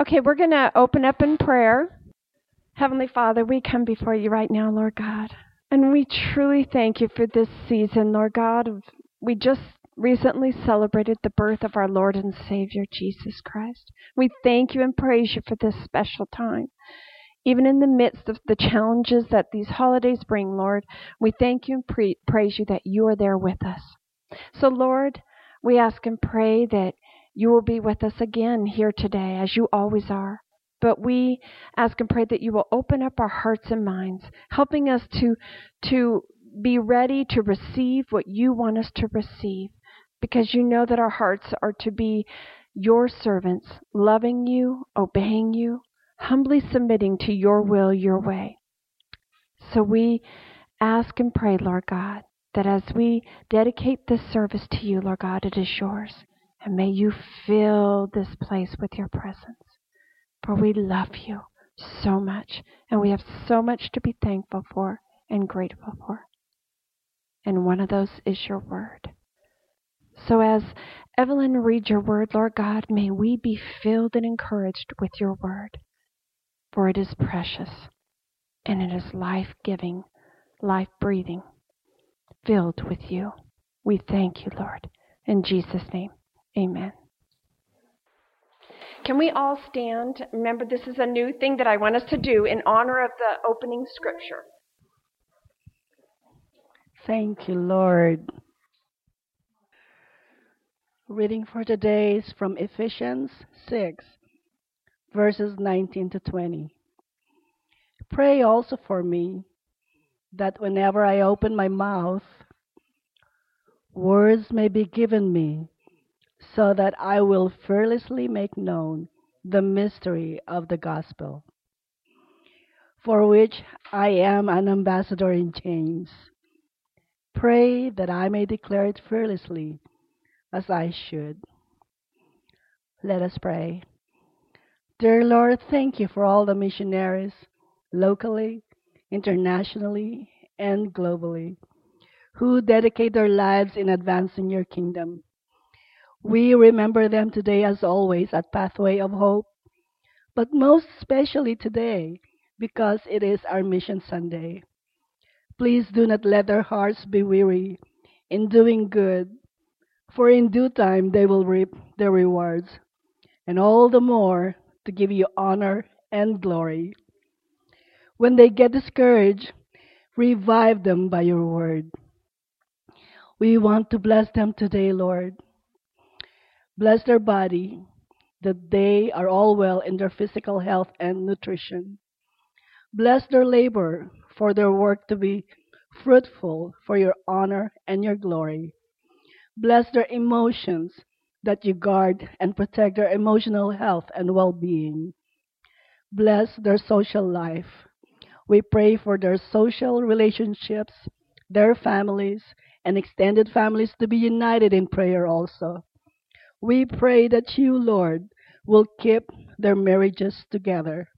Okay, we're going to open up in prayer. Heavenly Father, we come before you right now, Lord God, and we truly thank you for this season, Lord God. We just recently celebrated the birth of our Lord and Savior, Jesus Christ. We thank you and praise you for this special time. Even in the midst of the challenges that these holidays bring, Lord, we thank you and praise you that you are there with us. So, Lord, we ask and pray that you will be with us again here today, as you always are. But we ask and pray that you will open up our hearts and minds, helping us to be ready to receive what you want us to receive, because you know that our hearts are to be your servants, loving you, obeying you, humbly submitting to your will, your way. So we ask and pray, Lord God, that as we dedicate this service to you, Lord God, it is yours. And may you fill this place with your presence. For we love you so much, and we have so much to be thankful for and grateful for. And one of those is your word. So as Evelyn reads your word, Lord God, may we be filled and encouraged with your word. For it is precious, and it is life-giving, life-breathing, filled with you. We thank you, Lord. In Jesus' name, amen. Can we all stand? Remember, this is a new thing that I want us to do in honor of the opening scripture. Thank you, Lord. Reading for today is from Ephesians 6, verses 19 to 20. Pray also for me, that whenever I open my mouth, words may be given me, so that I will fearlessly make known the mystery of the gospel, for which I am an ambassador in chains. Pray that I may declare it fearlessly, as I should. Let us pray. Dear Lord, thank you for all the missionaries, locally, internationally, and globally, who dedicate their lives in advancing your kingdom. We remember them today, as always, at Pathway of Hope, but most especially today, because it is our Mission Sunday. Please do not let their hearts be weary in doing good, for in due time they will reap their rewards, and all the more to give you honor and glory. When they get discouraged, revive them by your word. We want to bless them today, Lord. Bless their body, that they are all well in their physical health and nutrition. Bless their labor, for their work to be fruitful for your honor and your glory. Bless their emotions, that you guard and protect their emotional health and well-being. Bless their social life. We pray for their social relationships, their families, and extended families to be united in prayer also. We pray that you, Lord, will keep their marriages together.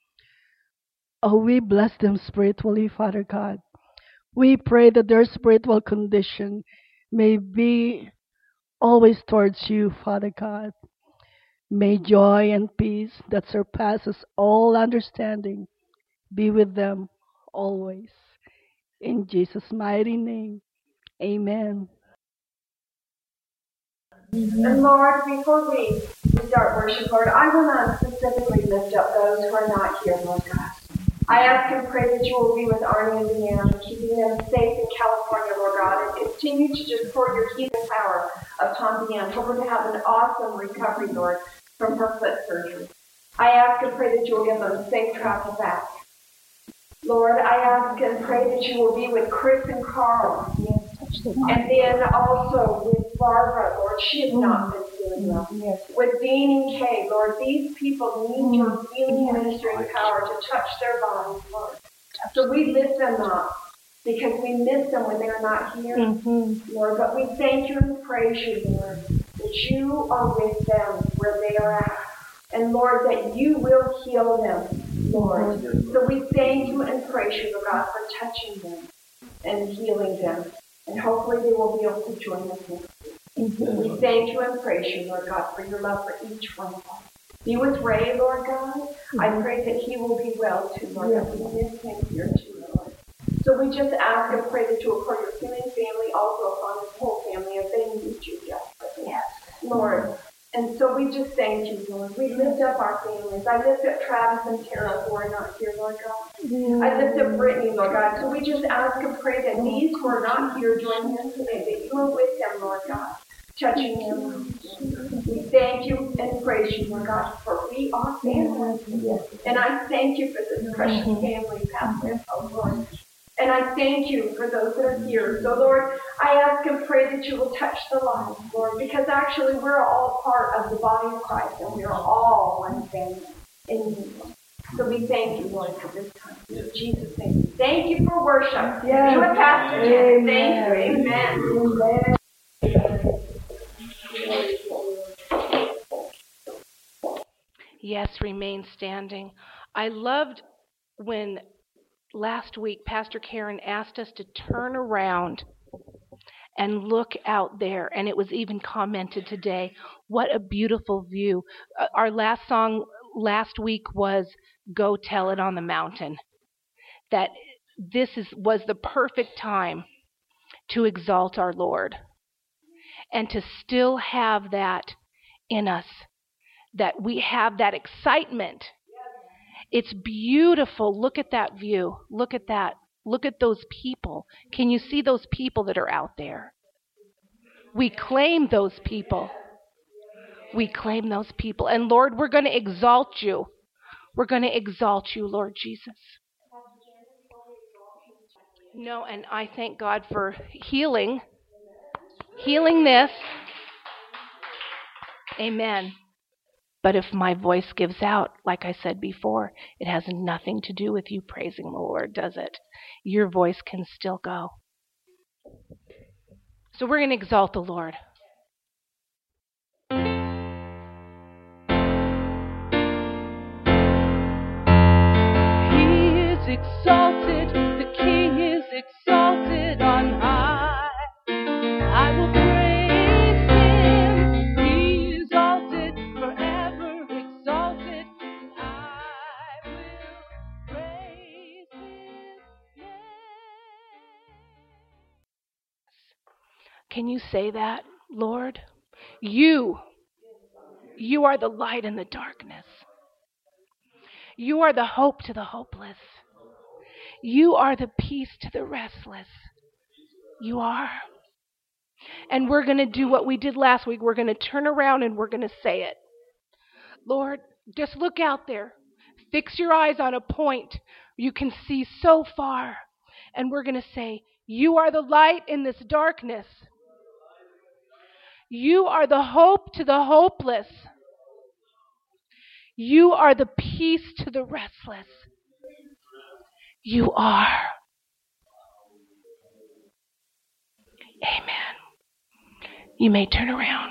Oh, we bless them spiritually, Father God. We pray that their spiritual condition may be always towards you, Father God. May joy and peace that surpasses all understanding be with them always. In Jesus' mighty name, amen. And Lord, before we start worship, Lord, I want to specifically lift up those who are not here, Lord God. I ask and pray that you will be with Arnie and Deanne, keeping them safe in California, Lord God, and continue to just pour your healing power upon Deanne. Help her to have an awesome recovery, Lord, from her foot surgery. I ask and pray that you will give them safe travel back. Lord, I ask and pray that you will be with Chris and Carl. And then also with Barbara, Lord, she has not been feeling well. With Dean and Kay, Lord, these people need your healing ministering power to touch their bodies, Lord. So we lift them up because we miss them when they're not here, Lord. But we thank you and praise you, Lord, that you are with them where they are at. And Lord, that you will heal them, Lord. So we thank you and praise you, Lord God, for touching them and healing them. And hopefully they will be able to join us next week. We thank you and praise you, Lord God, for your love for each one of us. Be with Ray, Lord God. I pray that he will be well too, Lord God. We miss him here too, Lord. So we just ask and pray that you will pour your healing family also upon this whole family as they need you desperately. Yes. Lord. And so we just thank you, Lord. We lift up our families. I lift up Travis and Tara who are not here, Lord God. I lift up Brittany, Lord God. So we just ask and pray that these who are not here join them today, that you are with them, Lord God, touching them. We thank you and praise you, Lord God, for we are family. And I thank you for this precious family, Pathway of Hope, Lord. And I thank you for those that are here. So, Lord, I ask and pray that you will touch the lives, Lord, because actually we're all part of the body of Christ, and we are all one family in you. So we thank you, Lord, for this time. In Jesus' name. Thank you for worship. Yes. You and Pastor Jen. Thank you. Amen. Yes, remain standing. I loved when last week Pastor Karen asked us to turn around and look out there, and it was even commented today. What a beautiful view. Our last song last week was Go Tell It on the Mountain. That this was the perfect time to exalt our Lord and to still have that in us, that we have that excitement. It's beautiful. Look at that view. Look at that. Look at those people. Can you see those people that are out there? We claim those people. We claim those people. And Lord, we're going to exalt you. We're going to exalt you, Lord Jesus. No, and I thank God for healing this. Amen. But if my voice gives out, like I said before, it has nothing to do with you praising the Lord, does it? Your voice can still go. So we're going to exalt the Lord. He is exalted, the King is exalted on high. I will praise him, he is exalted, forever exalted. I will praise his name. Can you say that, Lord? You are the light in the darkness. You are the hope to the hopeless. You are the peace to the restless. You are. And we're going to do what we did last week. We're going to turn around and we're going to say it. Lord, just look out there. Fix your eyes on a point you can see so far. And we're going to say, you are the light in this darkness. You are the hope to the hopeless. You are the peace to the restless. You are. Amen. You may turn around.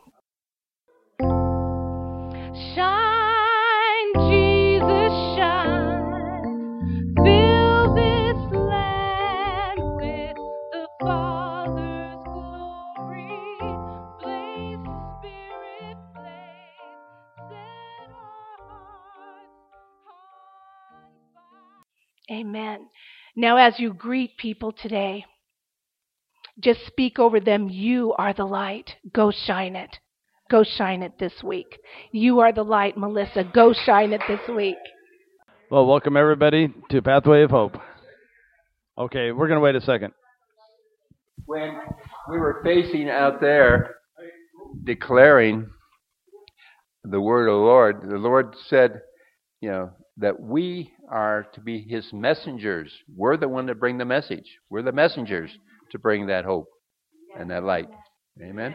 Shine, Jesus, shine. Fill this land with the Father's glory. Blaze, Spirit, blaze. Set our hearts on fire. Amen. Now, as you greet people today, just speak over them. You are the light. Go shine it. Go shine it this week. You are the light, Melissa. Go shine it this week. Well, welcome everybody to Pathway of Hope. Okay, we're going to wait a second. When we were facing out there declaring the word of the Lord said, that we are to be his messengers. We're the one that bring the message. We're the messengers to bring that hope and that light. Amen.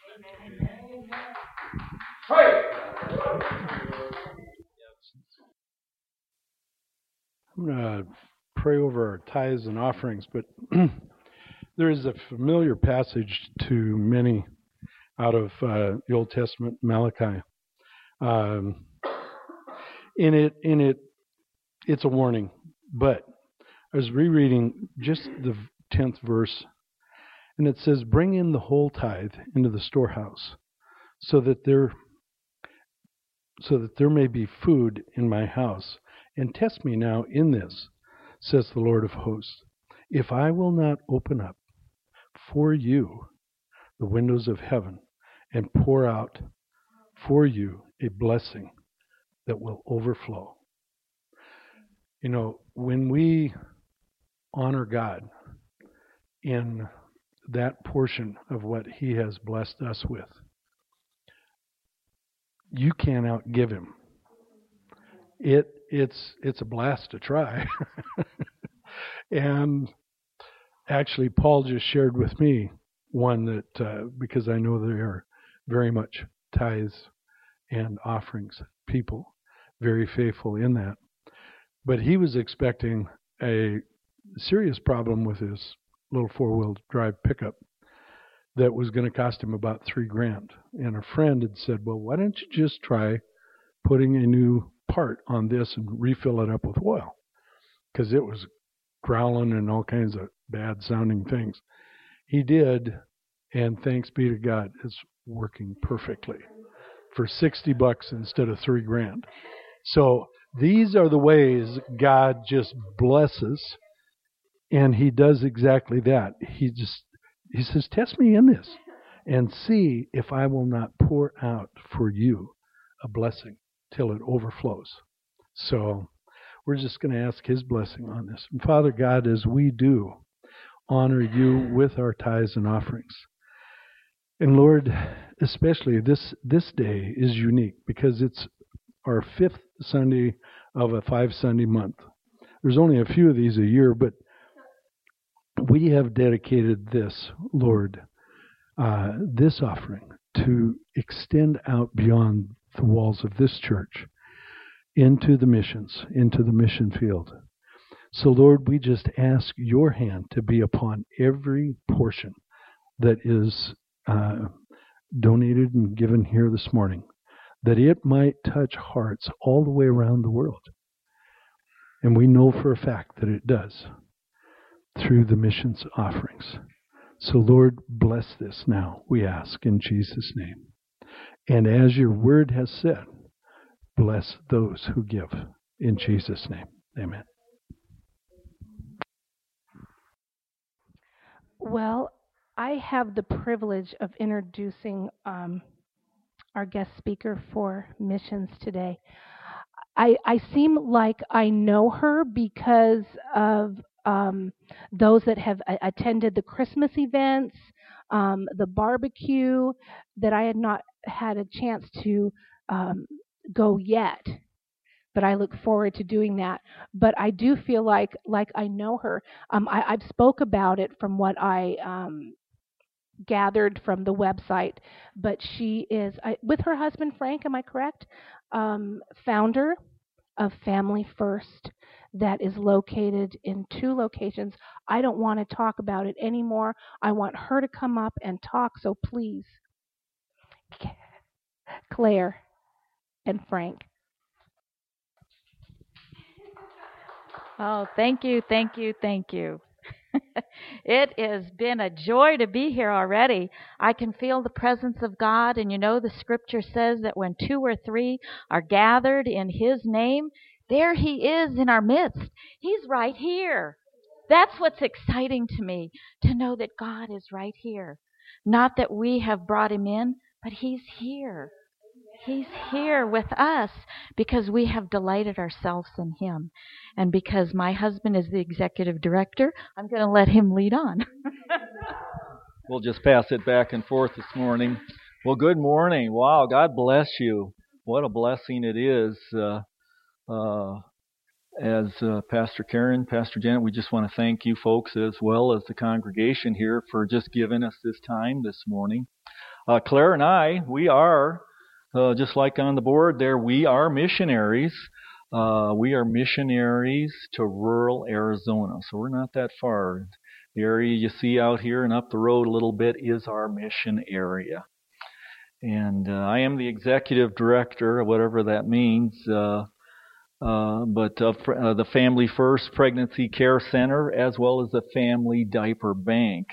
I'm going to pray over our tithes and offerings, but there is a familiar passage to many out of the Old Testament, Malachi. In it, it's a warning, but I was rereading just the 10th verse, and it says, "Bring in the whole tithe into the storehouse, so that so that there may be food in my house. And test me now in this, says the Lord of hosts, if I will not open up for you the windows of heaven and pour out for you a blessing that will overflow. You know, when we honor God in that portion of what He has blessed us with, you can't outgive Him. It's a blast to try. And actually, Paul just shared with me one that, because I know they are very much tithes and offerings people, very faithful in that. But he was expecting a serious problem with his little four-wheel drive pickup that was going to cost him about $3,000. And a friend had said, well, why don't you just try putting a new part on this and refill it up with oil? Because it was growling and all kinds of bad-sounding things. He did, and thanks be to God, it's working perfectly for $60 instead of $3,000. So these are the ways God just blesses, and He does exactly that. He says, test me in this and see if I will not pour out for you a blessing till it overflows. So we're just going to ask His blessing on this. And Father God, as we do honor You with our tithes and offerings, and Lord, especially this day is unique because it's our 5th Sunday of a 5-Sunday month. There's only a few of these a year, but we have dedicated this, Lord, this offering to extend out beyond the walls of this church into the missions, into the mission field. So, Lord, we just ask Your hand to be upon every portion that is donated and given here this morning, that it might touch hearts all the way around the world. And we know for a fact that it does through the missions offerings. So, Lord, bless this now, we ask in Jesus' name. And as Your word has said, bless those who give in Jesus' name. Amen. Well, I have the privilege of introducing our guest speaker for missions today. I seem like I know her because of those that have attended the Christmas events, the barbecue, that I had not had a chance to go yet. But I look forward to doing that. But I do feel like I know her. I've spoke about it from what I gathered from the website. But she is, with her husband Frank, am I correct? Founder of Family First, that is located in 2 locations. I don't want to talk about it anymore. I want her to come up and talk. So please, Claire and Frank. Oh, thank you, thank you, thank you. It has been a joy to be here already. I can feel the presence of God, and you know the scripture says that when 2 or 3 are gathered in His name, there He is in our midst. He's right here. That's what's exciting to me, to know that God is right here. Not that we have brought Him in, but He's here. He's here with us because we have delighted ourselves in Him. And because my husband is the executive director, I'm going to let him lead on. We'll just pass it back and forth this morning. Well, good morning. Wow, God bless you. What a blessing it is. As Pastor Karen, Pastor Janet, we just want to thank you folks as well as the congregation here for just giving us this time this morning. Claire and I, we are, just like on the board there, we are missionaries. We are missionaries to rural Arizona, so we're not that far. The area you see out here and up the road a little bit is our mission area. And I am the executive director, whatever that means, but of the Family First Pregnancy Care Center, as well as the Family Diaper Bank.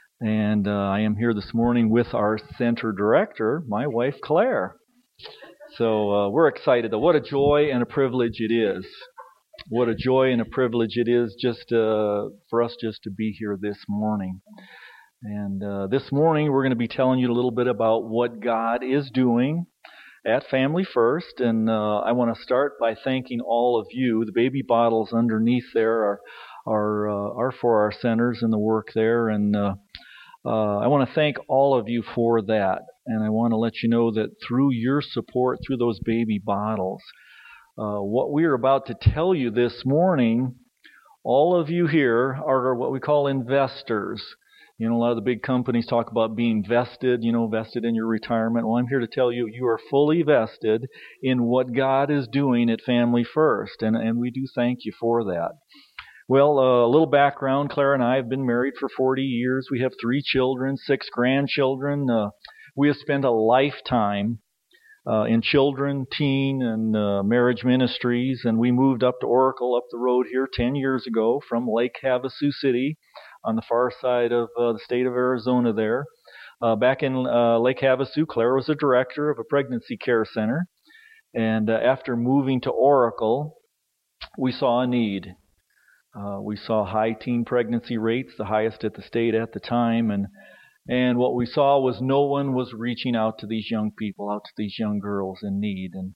And I am here this morning with our center director, my wife Claire. So we're excited. What a joy and a privilege it is. What a joy and a privilege it is just for us just to be here this morning. And this morning we're going to be telling you a little bit about what God is doing at Family First. And I want to start by thanking all of you. The baby bottles underneath there are for our centers and the work there. And I want to thank all of you for that. And I want to let you know that through your support, through those baby bottles, what we are about to tell you this morning, all of you here are what we call investors. You know, a lot of the big companies talk about being vested, vested in your retirement. Well, I'm here to tell you, you are fully vested in what God is doing at Family First. And we do thank you for that. Well, a little background. Claire and I have been married for 40 years. We have 3 children, 6 grandchildren. We have spent a lifetime in children, teen, and marriage ministries, and we moved up to Oracle up the road here 10 years ago from Lake Havasu City on the far side of the state of Arizona there. Back in Lake Havasu, Claire was a director of a pregnancy care center, and after moving to Oracle, we saw a need. We saw high teen pregnancy rates, the highest at the state at the time, and what we saw was no one was reaching out to these young people, out to these young girls in need. And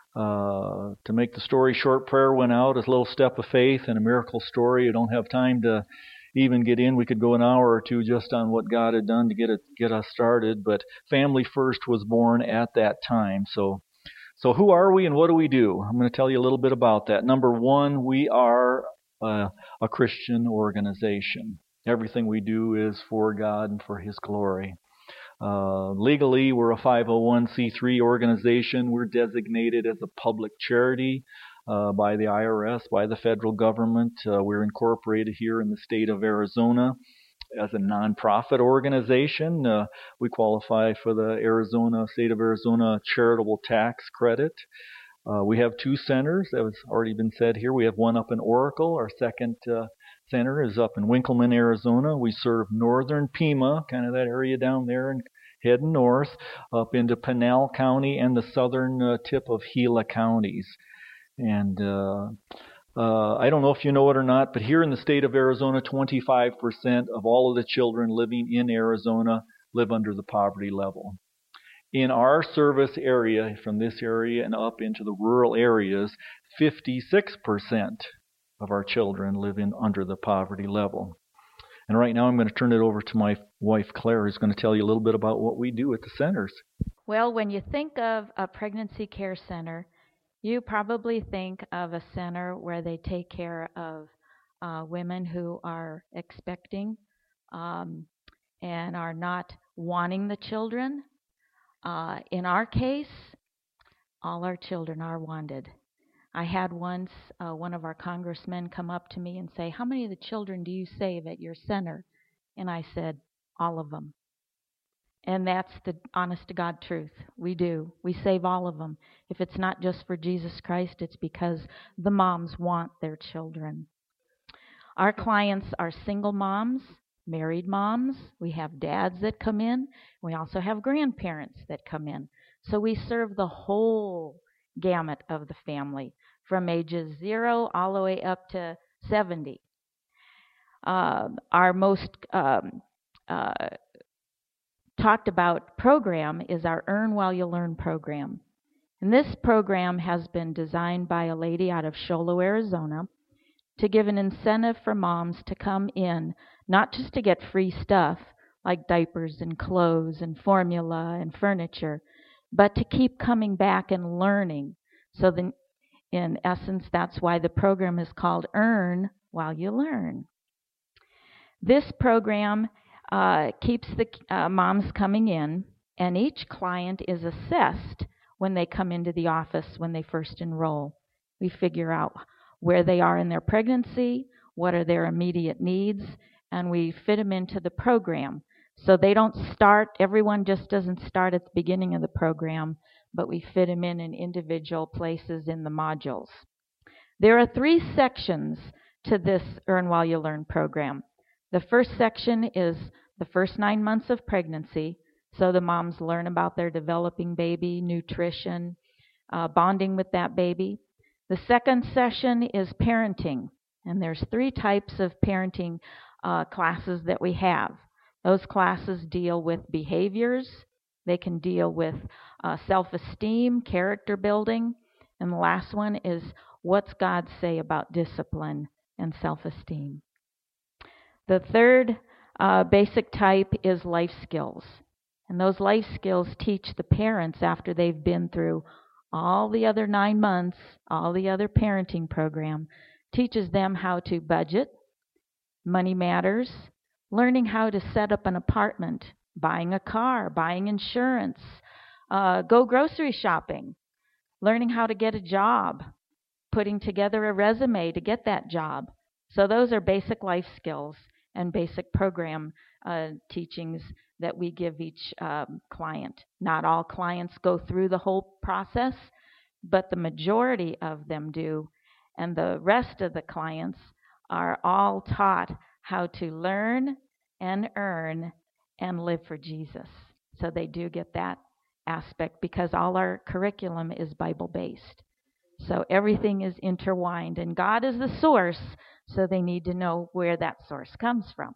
to make the story short, prayer went out as a little step of faith and a miracle story. I don't have time to even get in. We could go an hour or two just on what God had done to get us started. But Family First was born at that time. So who are we and what do we do? I'm going to tell you a little bit about that. Number one, we are a Christian organization. Everything we do is for God and for His glory. Legally, we're a 501c3 organization. We're designated as a public charity by the IRS, by the federal government. We're incorporated here in the state of Arizona as a nonprofit organization. We qualify for the state of Arizona charitable tax credit. We have 2 centers, that has already been said here. We have one up in Oracle. Our second center is up in Winkleman, Arizona. We serve northern Pima, kind of that area down there, and heading north up into Pinal County and the southern tip of Gila counties. And I don't know if you know it or not, but here in the state of Arizona, 25% of all of the children living in Arizona live under the poverty level. In our service area, from this area and up into the rural areas, 56% of our children live under the poverty level. And right now I'm going to turn it over to my wife, Claire, who's going to tell you a little bit about what we do at the centers. Well, when you think of a pregnancy care center, you probably think of a center where they take care of women who are expecting and are not wanting the children. In our case, all our children are wanted. I had once one of our congressmen come up to me and say, "How many of the children do you save at your center?" And I said, "All of them." And that's the honest-to-God truth. We do. We save all of them. If it's not just for Jesus Christ, it's because the moms want their children. Our clients are single moms, married moms. We have dads that come in. We also have grandparents that come in. So we serve the whole gamut of the family, from ages 0 all the way up to 70. Our most talked about program is our Earn While You Learn program. And this program has been designed by a lady out of Sholo, Arizona, to give an incentive for moms to come in, not just to get free stuff like diapers and clothes and formula and furniture, but to keep coming back and learning. So then, in essence, that's why the program is called Earn While You Learn. This program keeps the moms coming in, and each client is assessed when they come into the office when they first enroll. We figure out where they are in their pregnancy, what are their immediate needs, and we fit them into the program. So they don't start, everyone just doesn't start at the beginning of the program, but we fit them in individual places in the modules. There are 3 sections to this Earn While You Learn program. The first section is the first 9 months of pregnancy, so the moms learn about their developing baby, nutrition, bonding with that baby. The second session is parenting, and there's 3 types of parenting classes that we have. Those classes deal with behaviors. They can deal with self-esteem, character building, and the last one is what's God say about discipline and self-esteem. The third basic type is life skills. And those life skills teach the parents after they've been through all the other 9 months, all the other parenting program, teaches them how to budget, money matters, learning how to set up an apartment, buying a car, buying insurance, go grocery shopping, learning how to get a job, putting together a resume to get that job. So those are basic life skills and basic program teachings that we give each client. Not all clients go through the whole process, but the majority of them do. And the rest of the clients are all taught how to learn and earn and live for Jesus. So they do get that aspect because all our curriculum is Bible-based. So everything is intertwined, and God is the source, so they need to know where that source comes from.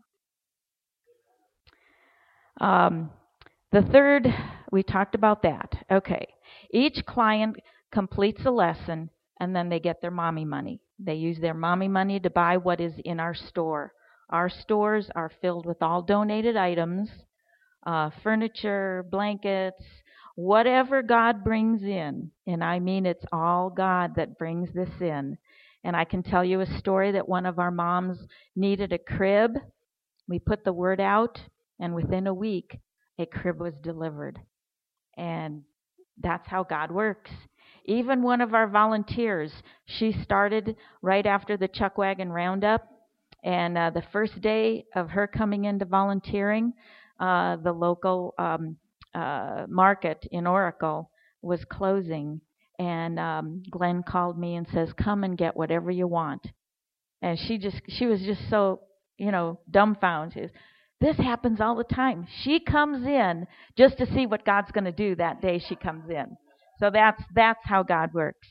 The third, we talked about that. Okay. Each client completes a lesson, and then they get their mommy money. They use their mommy money to buy what is in our store. Our stores are filled with all donated items, furniture, blankets, whatever God brings in. And I mean, it's all God that brings this in. And I can tell you a story that one of our moms needed a crib. We put the word out, and within a week, a crib was delivered. And that's how God works. Even one of our volunteers, she started right after the Chuck Wagon Roundup. And the first day of her coming into volunteering, the local market in Oracle was closing. And Glenn called me and says, "Come and get whatever you want." And she was just so, dumbfounded. This happens all the time. She comes in just to see what God's going to do that day she comes in. So that's how God works.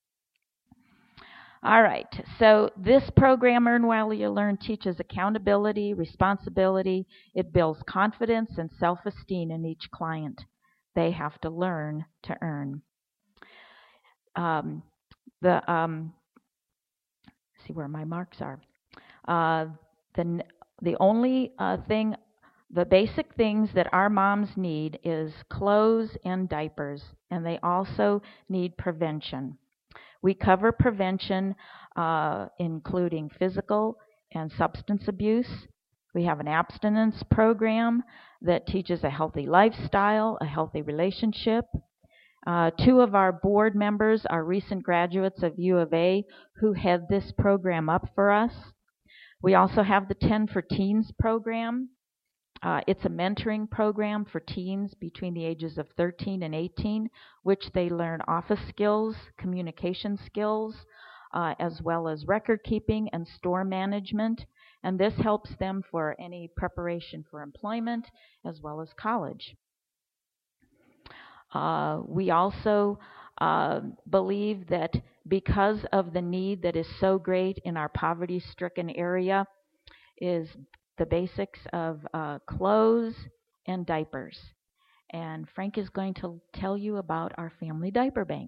All right. So this program, Earn While You Learn, teaches accountability, responsibility. It builds confidence and self-esteem in each client. They have to learn to earn. See where my marks are. The only thing, the basic things that our moms need is clothes and diapers, and they also need prevention. We cover prevention, including physical and substance abuse. We have an abstinence program that teaches a healthy lifestyle, a healthy relationship. 2 of our board members are recent graduates of U of A who head this program up for us. We also have the 10 for Teens program. It's a mentoring program for teens between the ages of 13 and 18, which they learn office skills, communication skills, as well as record keeping and store management. And this helps them for any preparation for employment as well as college. We also believe that because of the need that is so great in our poverty-stricken area is the basics of clothes and diapers. And Frank is going to tell you about our family diaper bank.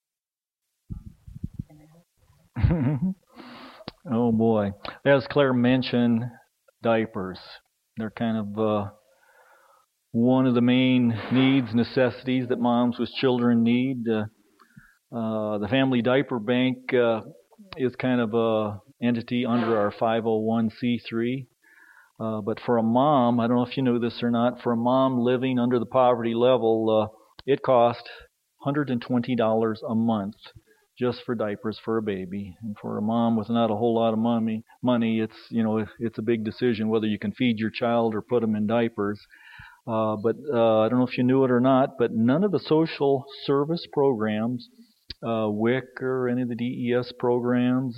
Oh boy. As Claire mentioned, diapers. They're kind of one of the main needs, necessities that moms with children need. The Family Diaper Bank is kind of a entity under our 501c3. But for a mom, I don't know if you know this or not, for a mom living under the poverty level, it costs $120 a month just for diapers for a baby. And for a mom with not a whole lot of money, it's a big decision whether you can feed your child or put them in diapers. But I don't know if you knew it or not, but none of the social service programs, WIC or any of the DES programs,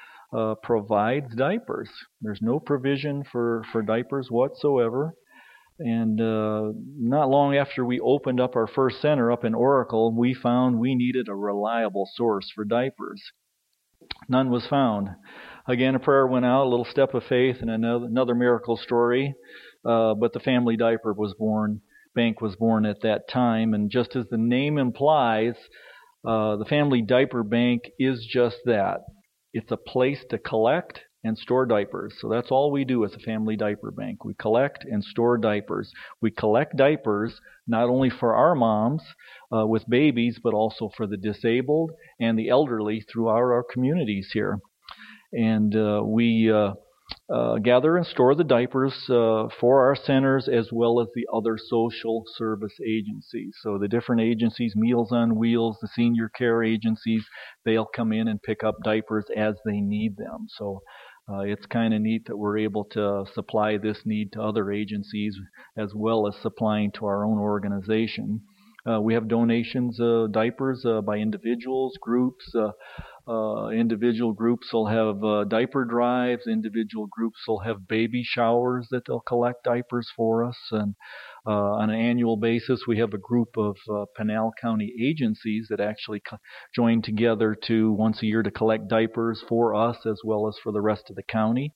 provides diapers. There's no provision for diapers whatsoever. And not long after we opened up our first center up in Oracle, we found we needed a reliable source for diapers. None was found. Again, a prayer went out, a little step of faith, and another miracle story. But the family diaper bank was born at that time. And just as the name implies, the family diaper bank is just that. It's a place to collect and store diapers. So that's all we do as a family diaper bank. We collect and store diapers. We collect diapers not only for our moms with babies, but also for the disabled and the elderly throughout our communities here. And we gather and store the diapers for our centers as well as the other social service agencies. So the different agencies, Meals on Wheels, the senior care agencies, they'll come in and pick up diapers as they need them. So it's kind of neat that we're able to supply this need to other agencies as well as supplying to our own organization. We have donations of diapers by individuals, groups. Individual groups will have diaper drives. Individual groups will have baby showers that they'll collect diapers for us. And on an annual basis, we have a group of Pinal County agencies that actually join together to once a year to collect diapers for us as well as for the rest of the county.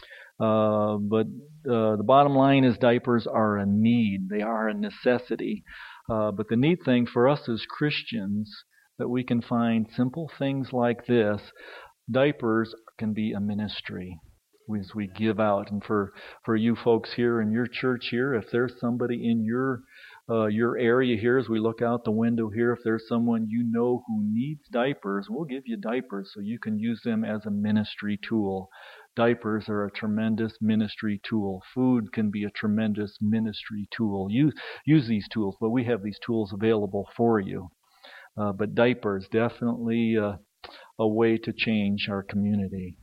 But the bottom line is diapers are a need. They are a necessity. But the neat thing for us as Christians that we can find simple things like this. Diapers can be a ministry as we give out. And for you folks here in your church here, if there's somebody in your area here, as we look out the window here, if there's someone you know who needs diapers, we'll give you diapers so you can use them as a ministry tool. Diapers are a tremendous ministry tool. Food can be a tremendous ministry tool. Use these tools, but we have these tools available for you. But diapers, definitely a way to change our community.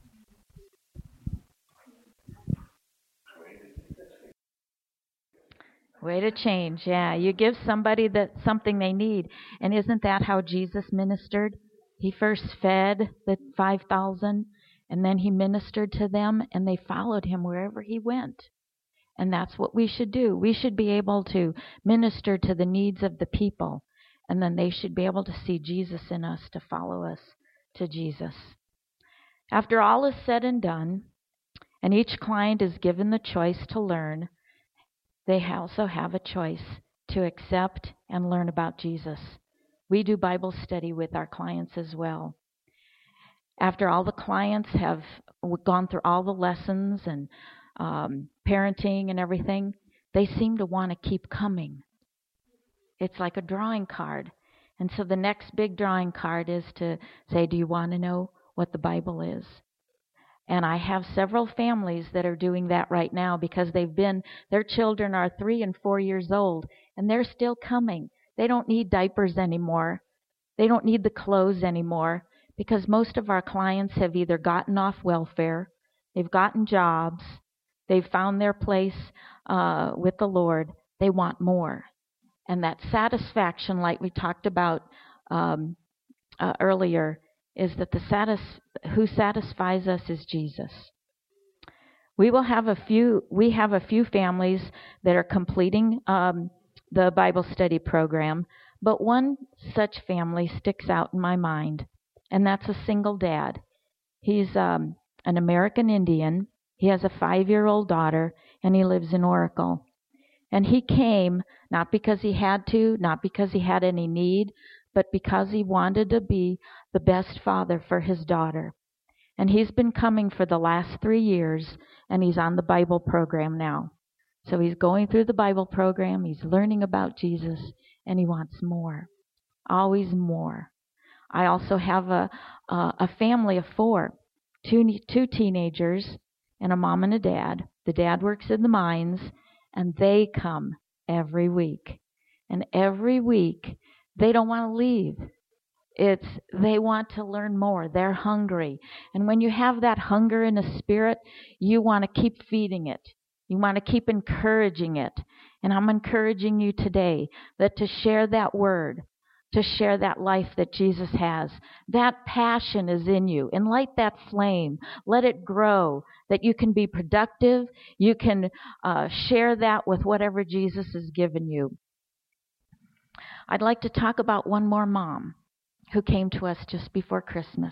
Way to change, yeah. You give somebody something they need. And isn't that how Jesus ministered? He first fed the 5,000, and then he ministered to them, and they followed him wherever he went. And that's what we should do. We should be able to minister to the needs of the people, and then they should be able to see Jesus in us to follow us to Jesus. After all is said and done, and each client is given the choice to learn, they also have a choice to accept and learn about Jesus. We do Bible study with our clients as well. After all the clients have gone through all the lessons and parenting and everything, they seem to want to keep coming. It's like a drawing card. And so the next big drawing card is to say, do you want to know what the Bible is? And I have several families that are doing that right now because their children are 3 and 4 years old, and they're still coming. They don't need diapers anymore. They don't need the clothes anymore because most of our clients have either gotten off welfare, they've gotten jobs, they've found their place with the Lord. They want more. And that satisfaction, like we talked about earlier, is that who satisfies us is Jesus. We have a few families that are completing the Bible study program, but one such family sticks out in my mind, and that's a single dad. He's an American Indian. He has a 5-year-old daughter, and he lives in Oracle. And he came not because he had to, not because he had any need, but because he wanted to be the best father for his daughter. And he's been coming for the last 3 years, and he's on the Bible program now. So he's going through the Bible program, he's learning about Jesus, and he wants more, always more. I also have a family of 4, two teenagers, and a mom and a dad. The dad works in the mines, and they come every week. And every week, they don't want to leave. They want to learn more. They're hungry. And when you have that hunger in a spirit, you want to keep feeding it. You want to keep encouraging it. And I'm encouraging you today that to share that word to share that life that Jesus has. That passion is in you, and light that flame. Let it grow, that you can be productive. You can share that with whatever Jesus has given you. I'd like to talk about one more mom who came to us just before Christmas.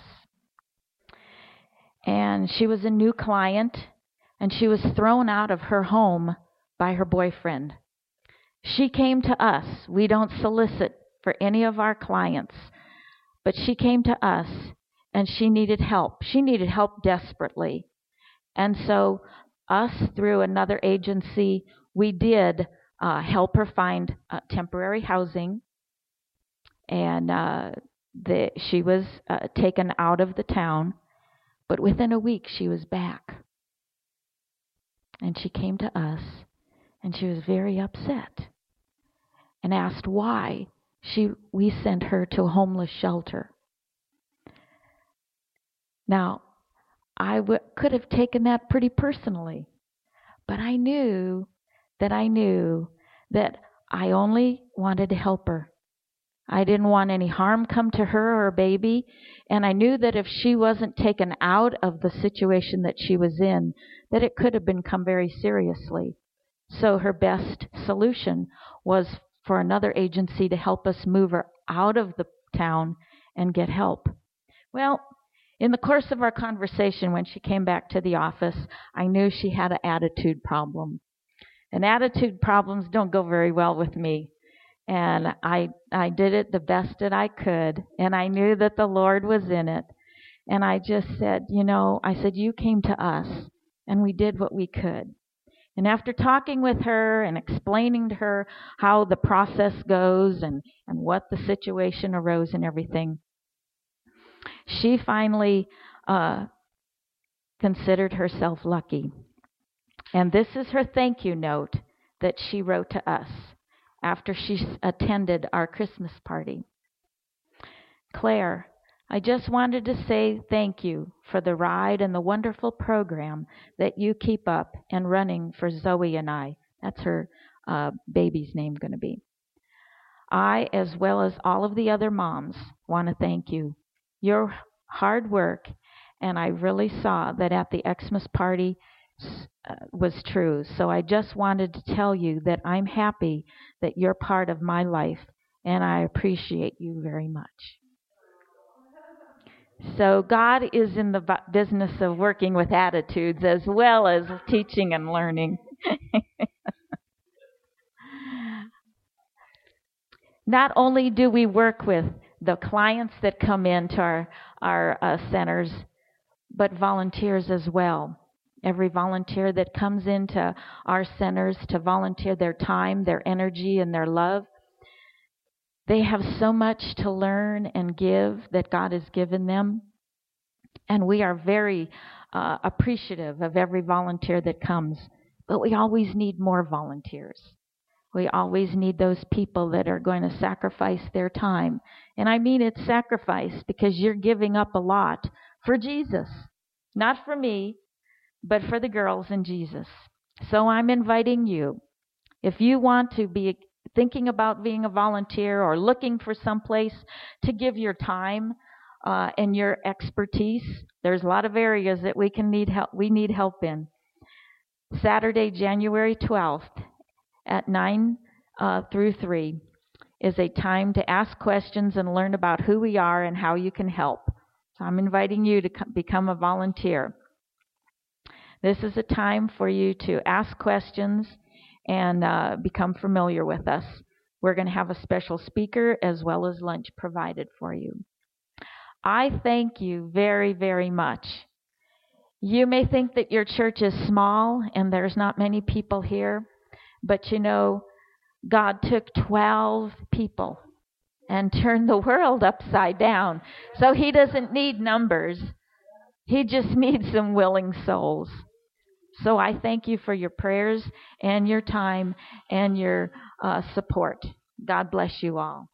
And she was a new client, and she was thrown out of her home by her boyfriend. She came to us. We don't solicit for any of our clients, but she came to us, and she needed help. She needed help desperately. And so us, through another agency, we did help her find temporary housing, and she was taken out of the town. But within a week, she was back. And she came to us, and she was very upset and asked why we sent her to a homeless shelter. Now, I could have taken that pretty personally, but I knew that I only wanted to help her. I didn't want any harm come to her or her baby, and I knew that if she wasn't taken out of the situation that she was in, that it could have become very seriously. So her best solution was for another agency to help us move her out of the town and get help. Well, in the course of our conversation, when she came back to the office, I knew she had an attitude problem. And attitude problems don't go very well with me. And I did it the best that I could, and I knew that the Lord was in it. And I just said, you came to us, and we did what we could. And after talking with her and explaining to her how the process goes and what the situation arose and everything, she finally considered herself lucky. And this is her thank you note that she wrote to us after she attended our Christmas party. Claire, I just wanted to say thank you for the ride and the wonderful program that you keep up and running for Zoe and I. That's her baby's name going to be. I, as well as all of the other moms, want to thank you. Your hard work, and I really saw that at the Xmas party, was true. So I just wanted to tell you that I'm happy that you're part of my life, and I appreciate you very much. So God is in the business of working with attitudes as well as teaching and learning. Not only do we work with the clients that come into our centers, but volunteers as well. Every volunteer that comes into our centers to volunteer their time, their energy, and their love, they have so much to learn and give that God has given them. And we are very appreciative of every volunteer that comes. But we always need more volunteers. We always need those people that are going to sacrifice their time. And I mean it's sacrifice because you're giving up a lot for Jesus. Not for me, but for the girls and Jesus. So I'm inviting you. If you want to be thinking about being a volunteer or looking for some place to give your time and your expertise, there's a lot of areas that we need help in. Saturday, January 12th at 9 through 3 is a time to ask questions and learn about who we are and how you can help. So I'm inviting you to become a volunteer. This is a time for you to ask questions and become familiar with us. We're going to have a special speaker as well as lunch provided for you. I thank you very, very much. You may think that your church is small and there's not many people here, but God took 12 people and turned the world upside down. So He doesn't need numbers. He just needs some willing souls. So I thank you for your prayers and your time and your support. God bless you all.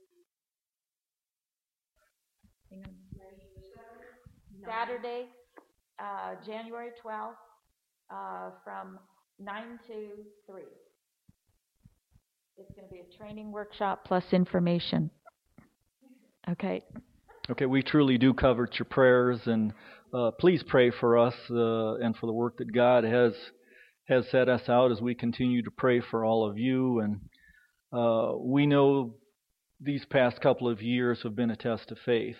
Saturday, January 12th, from 9 to 3. It's going to be a training workshop plus information. Okay. Okay, we truly do covet your prayers, and please pray for us and for the work that God has set us out as we continue to pray for all of you. And we know these past couple of years have been a test of faith.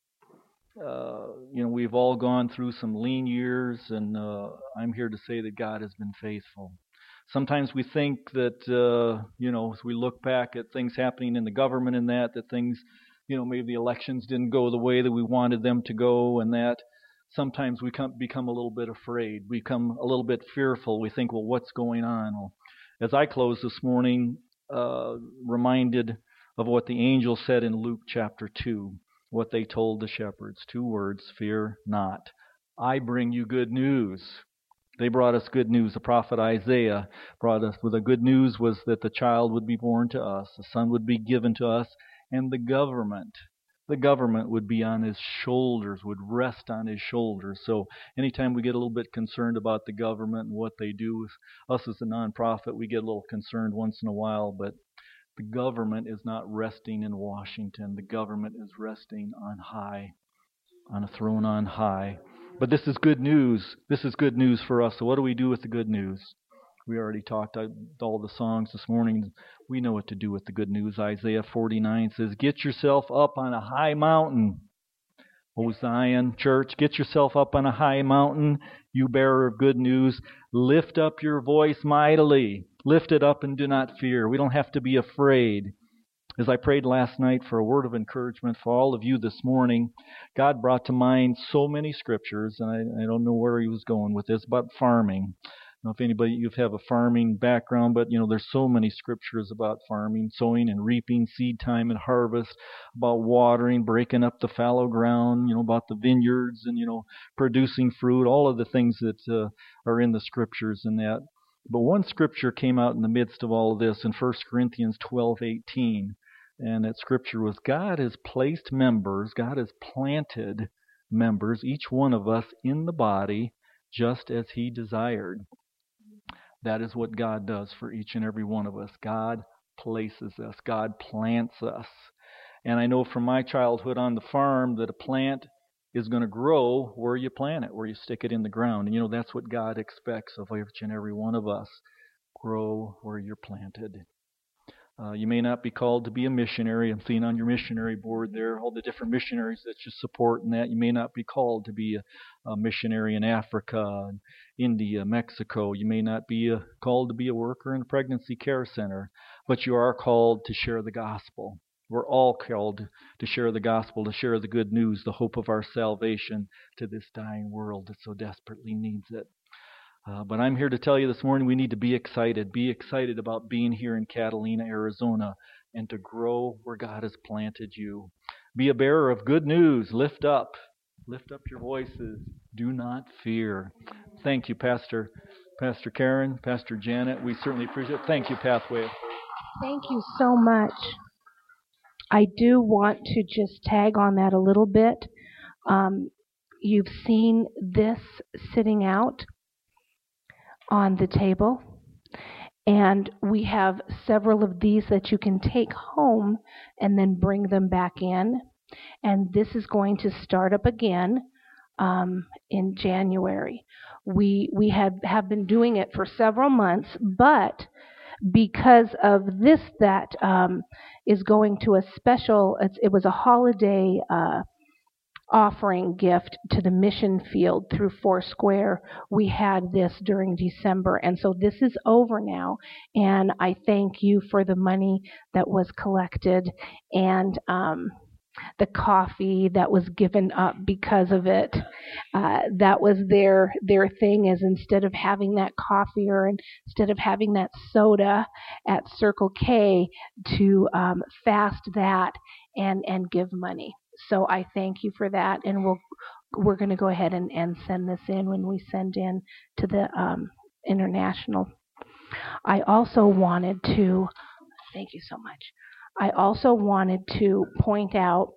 We've all gone through some lean years, and I'm here to say that God has been faithful. Sometimes we think that, as we look back at things happening in the government and that things, maybe the elections didn't go the way that we wanted them to go, and that sometimes we become a little bit afraid. We become a little bit fearful. We think, well, what's going on? Well, as I close this morning, reminded of what the angel said in Luke chapter 2, what they told the shepherds. 2 words, fear not. I bring you good news. They brought us good news. The prophet Isaiah brought us with the good news was that the child would be born to us, the son would be given to us, and the government would be on his shoulders, would rest on his shoulders. So anytime we get a little bit concerned about the government and what they do, us as a nonprofit, we get a little concerned once in a while, but the government is not resting in Washington. The government is resting on high, on a throne on high. But this is good news. This is good news for us. So what do we do with the good news? We already talked all the songs this morning. We know what to do with the good news. Isaiah 49 says, get yourself up on a high mountain. O Zion church, get yourself up on a high mountain, you bearer of good news. Lift up your voice mightily. Lift it up and do not fear. We don't have to be afraid. As I prayed last night for a word of encouragement for all of you this morning, God brought to mind so many scriptures, and I don't know where he was going with this, about farming. I don't know if anybody, you have a farming background, but there's so many scriptures about farming, sowing and reaping, seed time and harvest, about watering, breaking up the fallow ground, about the vineyards and, producing fruit, all of the things that are in the scriptures and that. But one scripture came out in the midst of all of this in 1 Corinthians 12:18. And that scripture was, God has placed members, God has planted members, each one of us in the body, just as he desired. That is what God does for each and every one of us. God places us. God plants us. And I know from my childhood on the farm that a plant is going to grow where you plant it, where you stick it in the ground. And that's what God expects of each and every one of us. Grow where you're planted. You may not be called to be a missionary. I'm seeing on your missionary board there all the different missionaries that you support and that. You may not be called to be a missionary in Africa, India, Mexico. You may not be called to be a worker in a pregnancy care center, but you are called to share the gospel. We're all called to share the gospel, to share the good news, the hope of our salvation to this dying world that so desperately needs it. But I'm here to tell you this morning we need to be excited. Be excited about being here in Catalina, Arizona, and to grow where God has planted you. Be a bearer of good news. Lift up your voices. Do not fear. Thank you, Pastor Karen, Pastor Janet. We certainly appreciate it. Thank you, Pathway. Thank you so much. I do want to just tag on that a little bit. You've seen this sitting out on the table, and we have several of these that you can take home and then bring them back in. And this is going to start up again in January. We have been doing it for several months, but because of this, that is going to a special, it was a holiday offering gift to the mission field through Foursquare. We had this during December, and so this is over now, and I thank you for the money that was collected and the coffee that was given up because of it. That was their thing, is instead of having that coffee or instead of having that soda at Circle K, to fast that and give money. So I thank you for that, and we're going to go ahead and send this in when we send in to the international. I also wanted to, thank you so much. I also wanted to point out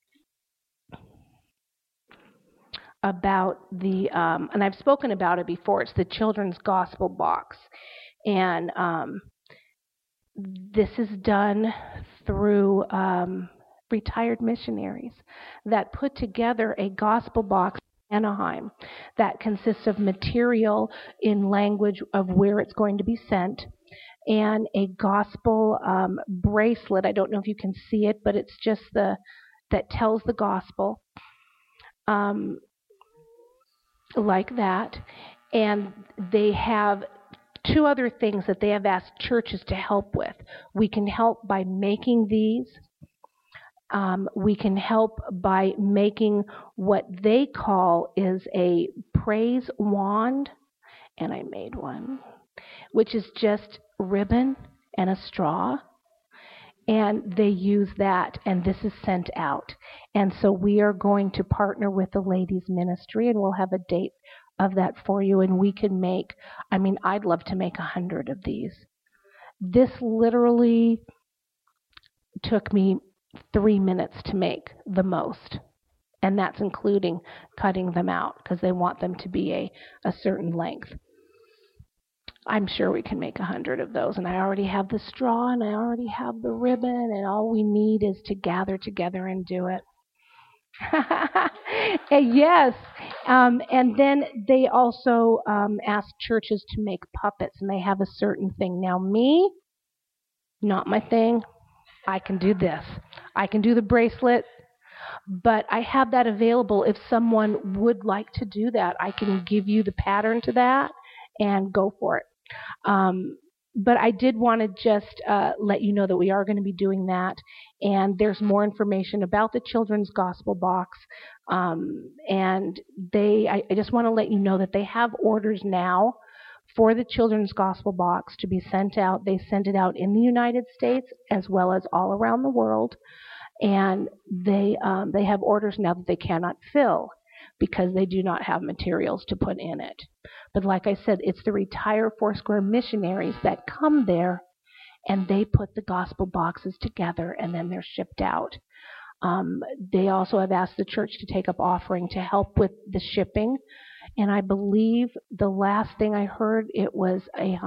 about the, and I've spoken about it before, it's the Children's Gospel Box. And this is done through retired missionaries that put together a gospel box in Anaheim that consists of material in language of where it's going to be sent, and a gospel bracelet. I don't know if you can see it, but it's just that tells the gospel, like that. And they have two other things that they have asked churches to help with. We can help by making these. We can help by making what they call is a praise wand, and I made one, which is just ribbon and a straw, and they use that, and this is sent out. And so we are going to partner with the ladies ministry, and we'll have a date of that for you, and we can make, I'd love to make 100 of these. This literally took me 3 minutes to make the most, and that's including cutting them out because they want them to be a certain length. I'm sure we can make 100 of those, and I already have the straw and I already have the ribbon, and all we need is to gather together and do it. Yes. And then they also ask churches to make puppets, and they have a certain thing. Now me, not my thing. I can do this. I can do the bracelet, but I have that available if someone would like to do that. I can give you the pattern to that and go for it. But I did want to just let you know that we are going to be doing that, and there's more information about the Children's Gospel Box. And I just want to let you know that they have orders now for the Children's Gospel Box to be sent out. They send it out in the United States as well as all around the world, and they have orders now that they cannot fill because they do not have materials to put in it. But like I said, it's the retired Foursquare missionaries that come there, and they put the gospel boxes together, and then they're shipped out. They also have asked the church to take up offering to help with the shipping, and I believe the last thing I heard, it was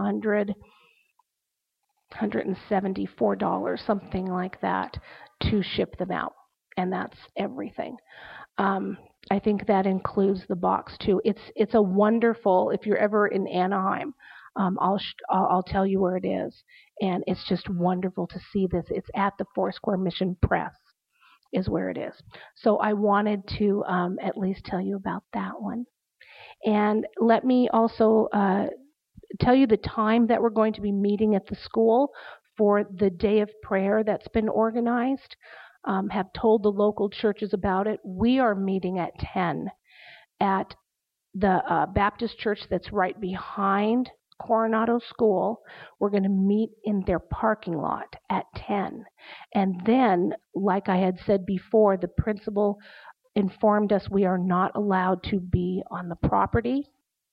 $174, something like that, to ship them out, and that's everything. I think that includes the box too. It's a wonderful. If you're ever in Anaheim, I'll tell you where it is, and it's just wonderful to see this. It's at the Foursquare Mission Press, is where it is. So I wanted to at least tell you about that one, and let me also tell you the time that we're going to be meeting at the school for the day of prayer that's been organized. Have told the local churches about it. We are meeting at 10 at the Baptist church that's right behind Coronado School. We're going to meet in their parking lot at 10. And then, like I had said before, the principal informed us we are not allowed to be on the property.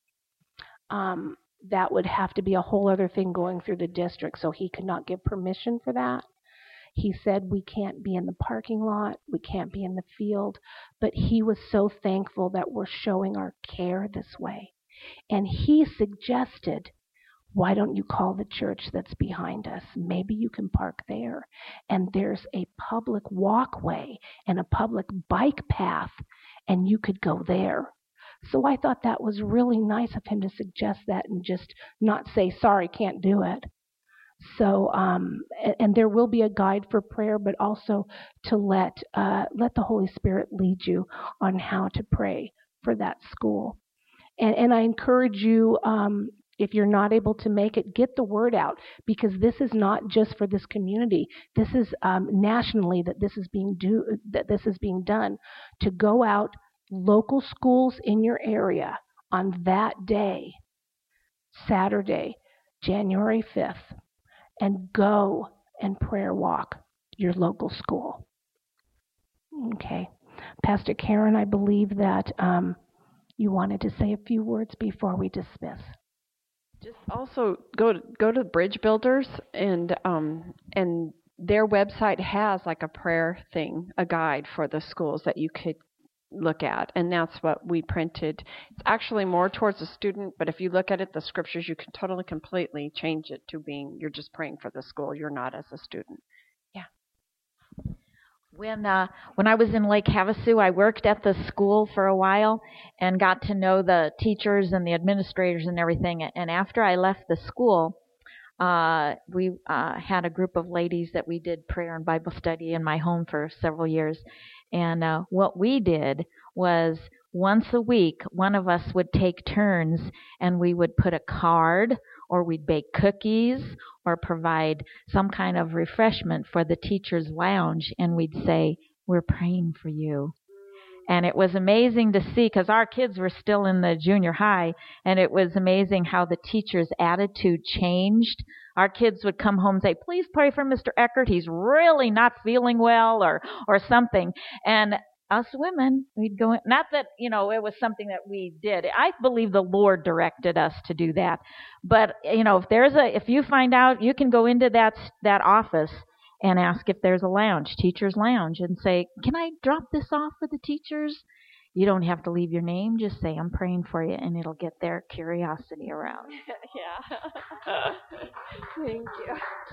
That would have to be a whole other thing going through the district, so he could not give permission for that. He said we can't be in the parking lot, we can't be in the field, but he was so thankful that we're showing our care this way. And he suggested, why don't you call the church that's behind us? Maybe you can park there. And there's a public walkway and a public bike path, and you could go there. So I thought that was really nice of him to suggest that and just not say, sorry, can't do it. So, and there will be a guide for prayer, but also to let the Holy Spirit lead you on how to pray for that school. And I encourage you, if you're not able to make it, get the word out, because this is not just for this community. This is nationally that this is being done, to go out local schools in your area on that day, Saturday, January 5th. And go and prayer walk your local school. Okay. Pastor Karen, I believe that you wanted to say a few words before we dismiss. Just also go to Bridge Builders, and their website has like a prayer thing, a guide for the schools that you could look at, and that's what we printed. It's actually more towards the student, but if you look at it, the scriptures, you can totally completely change it to being you're just praying for the school, you're not as a student. Yeah. When I was in Lake Havasu, I worked at the school for a while and got to know the teachers and the administrators and everything. And after I left the school, we had a group of ladies that we did prayer and Bible study in my home for several years. And what we did was once a week, one of us would take turns and we would put a card or we'd bake cookies or provide some kind of refreshment for the teacher's lounge. And we'd say, "We're praying for you." And it was amazing to see, because our kids were still in the junior high, and it was amazing how the teacher's attitude changed. Our kids would come home and say, "Please pray for Mr. Eckert. He's really not feeling well," or something. And us women, we'd go in, not that, it was something that we did. I believe the Lord directed us to do that. But, if you find out, you can go into that office and ask if there's a lounge, teacher's lounge, and say, "Can I drop this off for the teachers?" You don't have to leave your name. Just say, "I'm praying for you," and it'll get their curiosity around. Yeah. Thank you.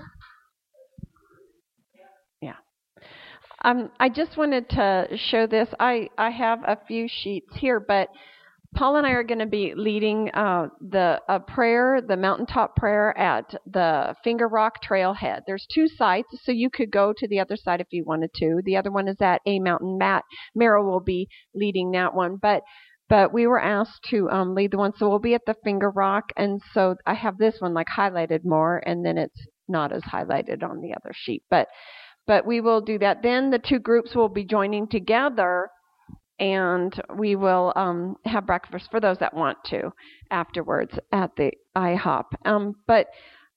Yeah. I just wanted to show this. I have a few sheets here, but Paul and I are going to be leading the prayer, the mountaintop prayer at the Finger Rock Trailhead. There's 2 sites, so you could go to the other side if you wanted to. The other one is at A Mountain. Matt Merrill will be leading that one, but we were asked to lead the one, so we'll be at the Finger Rock, and so I have this one like highlighted more, and then it's not as highlighted on the other sheet, but we will do that. Then the 2 groups will be joining together, and we will have breakfast for those that want to afterwards at the IHOP. But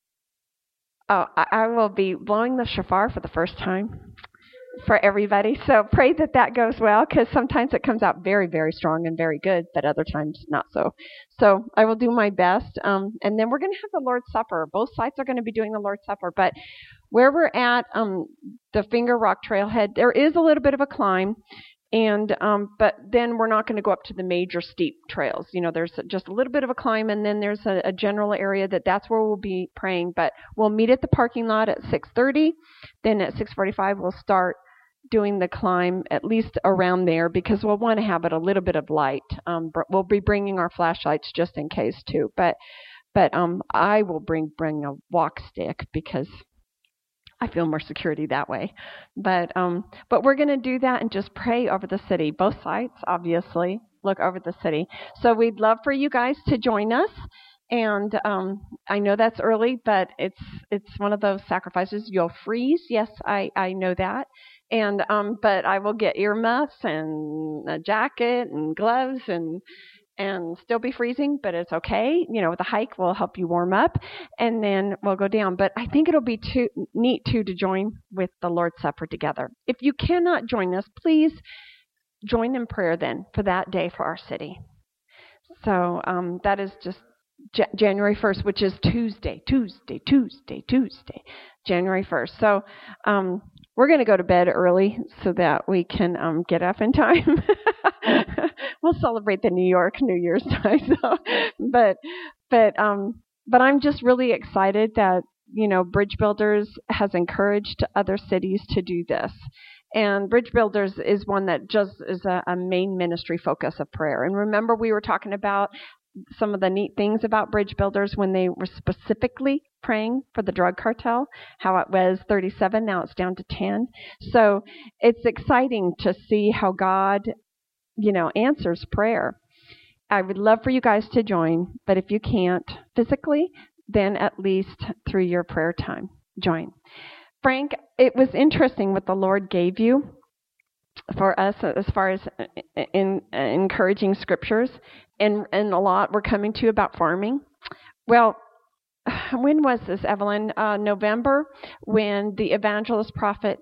I will be blowing the shofar for the first time for everybody. So pray that goes well, because sometimes it comes out very, very strong and very good, but other times not so. So I will do my best. And then we're going to have the Lord's Supper. Both sites are going to be doing the Lord's Supper. But where we're at, the Finger Rock Trailhead, there is a little bit of a climb. And but then we're not going to go up to the major steep trails. There's just a little bit of a climb, and then there's a general area that's where we'll be praying. But we'll meet at the parking lot at 6:30. Then at 6:45 we'll start doing the climb at least around there, because we'll want to have it a little bit of light. We'll be bringing our flashlights just in case too. But I will bring a walk stick, because I feel more security that way. But we're going to do that and just pray over the city. Both sites, obviously, look over the city. So we'd love for you guys to join us. And I know that's early, but it's one of those sacrifices. You'll freeze. Yes, I know that. And but I will get earmuffs and a jacket and gloves and still be freezing, but it's okay. The hike will help you warm up, and then we'll go down. But I think it'll be too neat, to join with the Lord's Supper together. If you cannot join us, please join in prayer then for that day for our city. So that is just January 1st, which is Tuesday, January 1st. So we're going to go to bed early so that we can get up in time. We'll celebrate the New York New Year's time. So, but I'm just really excited that Bridge Builders has encouraged other cities to do this. And Bridge Builders is one that just is a main ministry focus of prayer. And remember, we were talking about some of the neat things about Bridge Builders when they were specifically praying for the drug cartel, how it was 37, now it's down to 10. So it's exciting to see how God, answers prayer. I would love for you guys to join, but if you can't physically, then at least through your prayer time, join. Frank, it was interesting what the Lord gave you for us as far as encouraging scriptures, and a lot were coming to you about farming. Well, when was this, Evelyn? November, when the evangelist prophet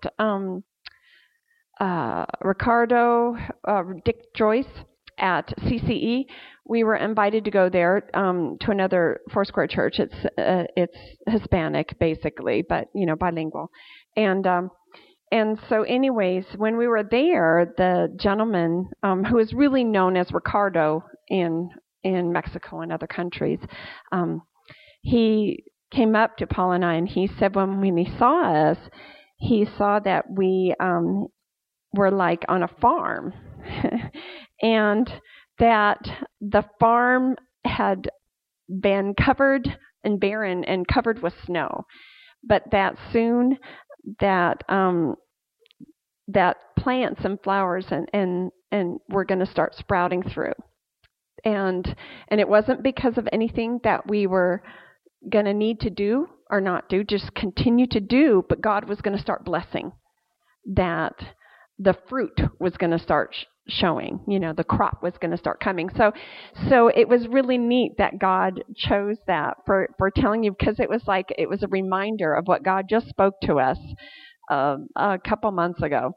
Dick Joyce at CCE, we were invited to go there to another Foursquare church. It's Hispanic basically, but bilingual, and so anyways, when we were there, the gentleman who is really known as Ricardo in Mexico and other countries, he came up to Paul and I, and he said when he saw us, he saw that we were like on a farm, and that the farm had been covered and barren and covered with snow, but that soon that that plants and flowers and were going to start sprouting through, and it wasn't because of anything that we were going to need to do or not do, just continue to do, but God was going to start blessing that. The fruit was going to start showing, the crop was going to start coming. So it was really neat that God chose that for telling you, because it was a reminder of what God just spoke to us a couple months ago.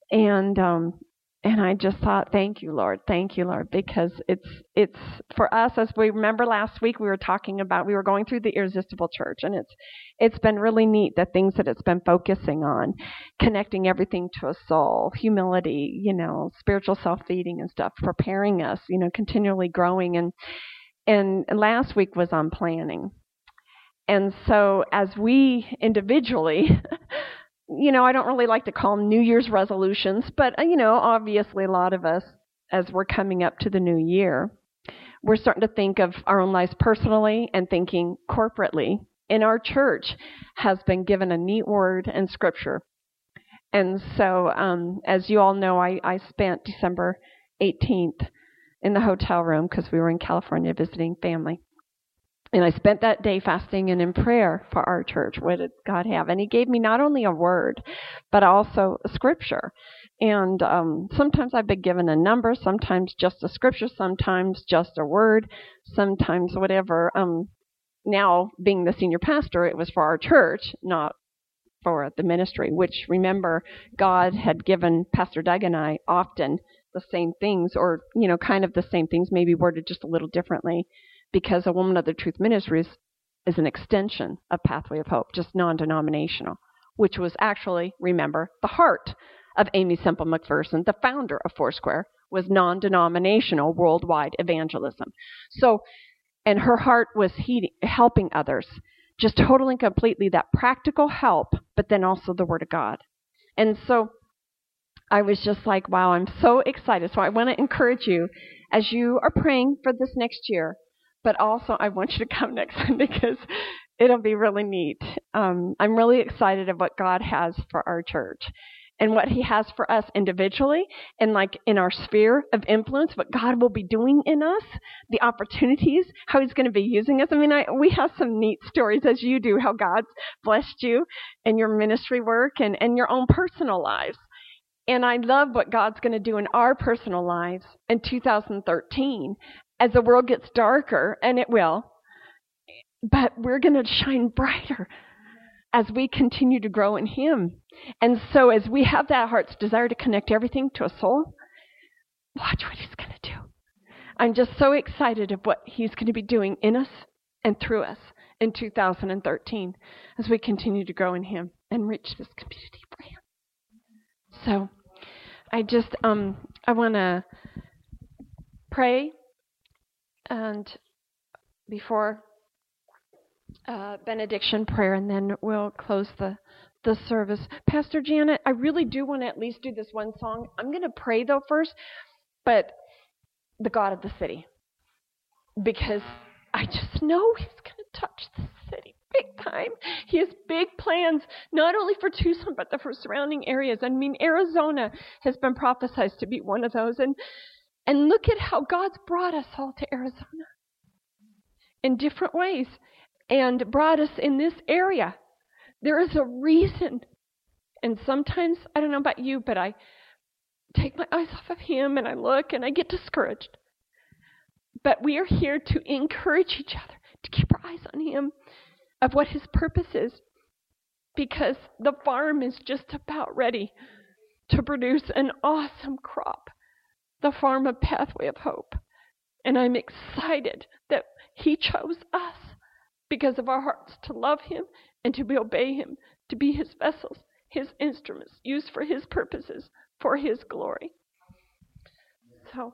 And I just thought, thank you, Lord, because it's for us, as we remember last week, we were going through the Irresistible Church, and it's been really neat, the things that it's been focusing on, connecting everything to a soul, humility, spiritual self-feeding and stuff, preparing us, continually growing. And last week was on planning. And so as we individually I don't really like to call them New Year's resolutions, but, obviously a lot of us, as we're coming up to the new year, we're starting to think of our own lives personally and thinking corporately. And our church has been given a neat word in Scripture. And so, as you all know, I spent December 18th in the hotel room because we were in California visiting family. And I spent that day fasting and in prayer for our church. What did God have? And He gave me not only a word, but also a scripture. And sometimes I've been given a number, sometimes just a scripture, sometimes just a word, sometimes whatever. Now, being the senior pastor, it was for our church, not for the ministry, which, remember, God had given Pastor Doug and I often the same things, or, kind of the same things, maybe worded just a little differently. Because a Woman of the Truth Ministries is an extension of Pathway of Hope, just non-denominational, which was actually, remember, the heart of Amy Semple McPherson, the founder of Foursquare, was non-denominational worldwide evangelism. So, and her heart was helping others, just totally and completely that practical help, but then also the Word of God. And so I was just like, wow, I'm so excited. So I want to encourage you, as you are praying for this next year, but also, I want you to come next Sunday because it'll be really neat. I'm really excited of what God has for our church and what He has for us individually and in our sphere of influence, what God will be doing in us, the opportunities, how He's going to be using us. I mean, we have some neat stories, as you do, how God's blessed you in your ministry work and your own personal lives. And I love what God's going to do in our personal lives in 2013. As the world gets darker, and it will, but we're going to shine brighter as we continue to grow in Him. And so as we have that heart's desire to connect everything to a soul, watch what He's going to do. I'm just so excited of what He's going to be doing in us and through us in 2013 as we continue to grow in Him and reach this community for Him. So I just, I want to pray. And before benediction prayer, and then we'll close the service. Pastor Janet, I really do want to at least do this one song. I'm going to pray, though, first, but the God of the city. Because I just know He's going to touch the city big time. He has big plans, not only for Tucson, but for surrounding areas. I mean, Arizona has been prophesied to be one of those. And look at how God's brought us all to Arizona in different ways and brought us in this area. There is a reason. And sometimes, I don't know about you, but I take my eyes off of Him and I look and I get discouraged. But we are here to encourage each other, to keep our eyes on Him, of what His purpose is. Because the farm is just about ready to produce an awesome crop. The farm of Pathway of Hope. And I'm excited that He chose us because of our hearts to love Him and to obey Him, to be His vessels, His instruments, used for His purposes, for His glory. So,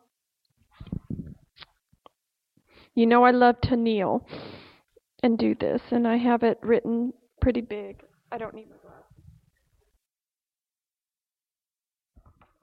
I love to kneel and do this, and I have it written pretty big. I don't need my glasses.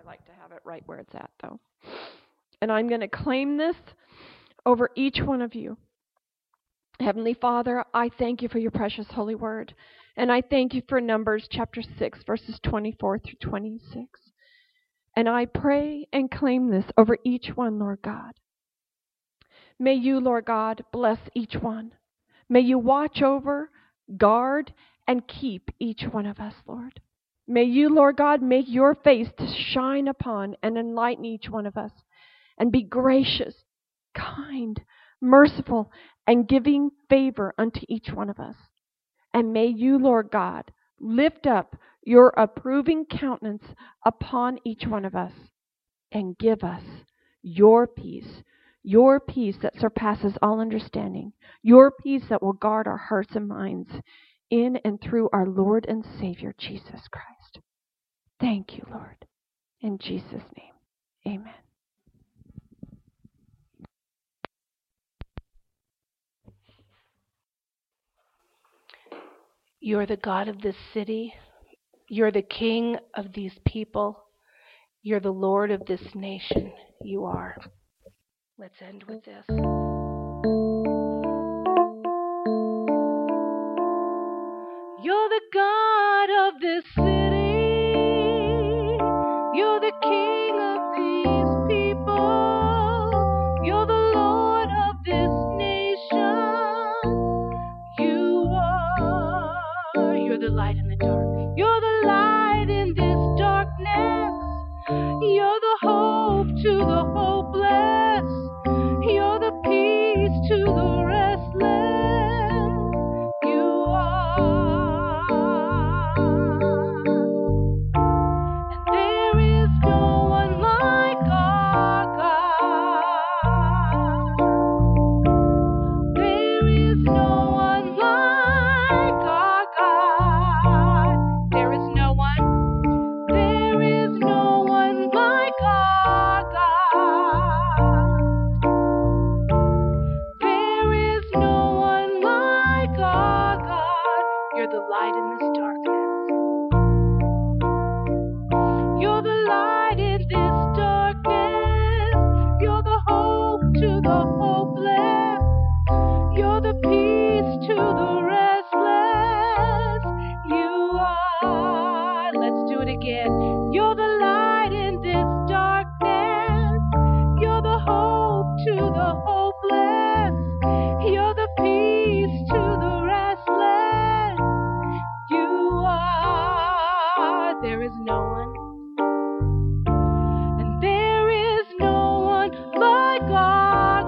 like to have it right where it's at, though. And I'm going to claim this over each one of you. Heavenly Father, I thank you for your precious holy word. And I thank you for Numbers chapter 6, verses 24 through 26. And I pray and claim this over each one, Lord God. May you, Lord God, bless each one. May you watch over, guard, and keep each one of us, Lord. May you, Lord God, make your face to shine upon and enlighten each one of us, and be gracious, kind, merciful, and giving favor unto each one of us. And may you, Lord God, lift up your approving countenance upon each one of us, and give us your peace that surpasses all understanding, your peace that will guard our hearts and minds in and through our Lord and Savior, Jesus Christ. Thank you, Lord. In Jesus' name, amen. You're the God of this city. You're the King of these people. You're the Lord of this nation. You are. Let's end with this. You're the God of this city. You're the King of these people. You're the Lord of this nation. You are. You're the light in the dark. You're the light in this darkness. You're the hope to the hopeless. You're the peace to the restless. You are. And there is no one like our God. There is no one like our God. There is no one. There is no one like our God. There is no one like our God. You're the light in this darkness. You're the light in this darkness. You're the hope to the hopeless. You're the peace to the restless. You are. Let's do it again. You're the light in this darkness. You're the hope to the hopeless. You're the peace to the restless. You are. There is no one. And there is no one like our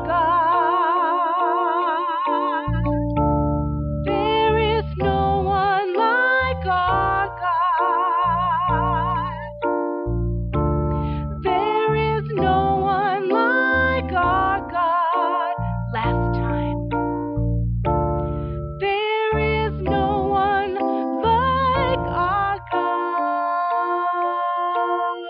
God. There is no one like our God. There is no one like our God. Last time. There is no one like our God.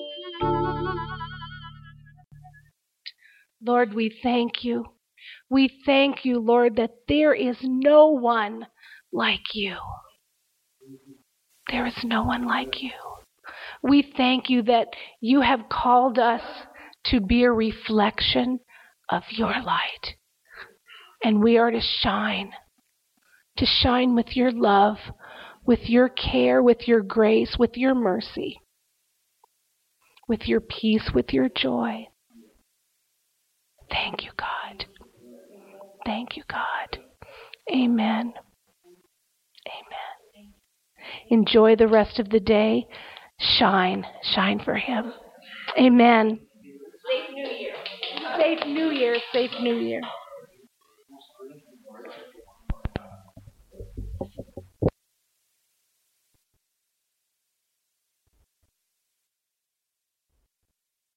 Lord, we thank you. We thank you, Lord, that there is no one like you. There is no one like you. We thank you that you have called us to be a reflection of your light. And we are to shine with your love, with your care, with your grace, with your mercy, with your peace, with your joy. Thank you, God. Thank you, God. Amen. Amen. Enjoy the rest of the day. Shine for him. Amen. Safe New Year. Safe New Year. Safe New Year.